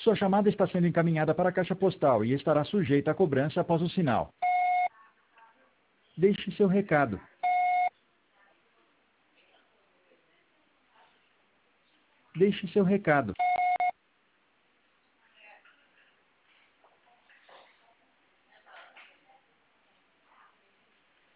Sua chamada está sendo encaminhada para a caixa postal e estará sujeita a cobrança após o sinal. Deixe seu recado. Deixe seu recado.